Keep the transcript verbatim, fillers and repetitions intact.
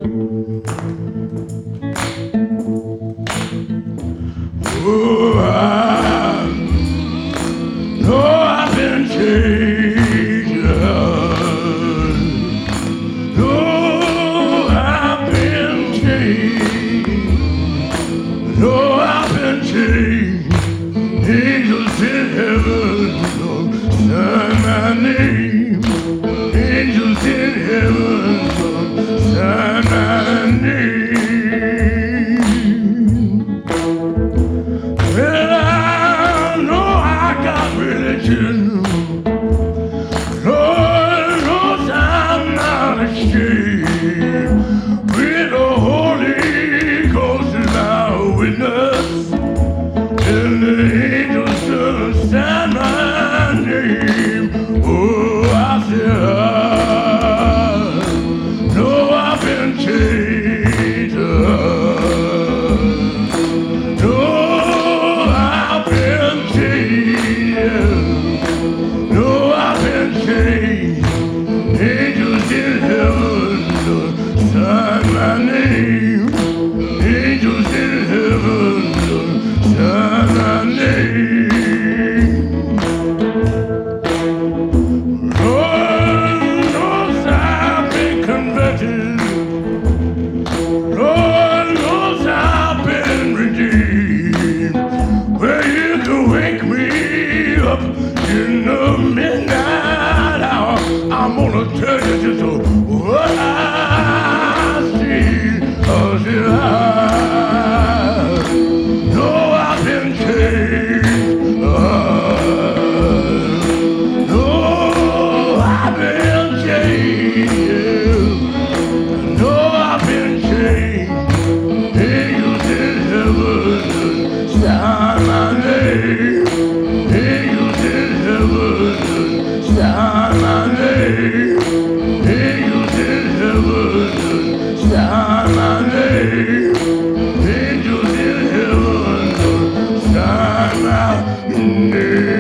Oh, I know I've been changed. No, I've been changed. No, I've been changed. Angels in heaven don't sign my name. Angels in heaven don't sign my name. Well, I know I got religion. Lord knows I'm not ashamed. With the Holy Ghost as my witness, and the angels should sign my name. Oh, I said, I know I've been changed. No, I've been changed. No, I've been changed. Angels in heaven should sign my name. Angels in heaven should sign my name. Lord knows I've been converted. Lord knows I've been redeemed. Well, you can wake me up in the midnight hour. I'm gonna tell you just what I see. Oh, see, I know I've been changed. Uh, no, I've been changed. No, I've been changed. Angels in heaven sign my name. Angels in heaven sign my name. Angels in heaven sign my name. Angels in heaven sign my name.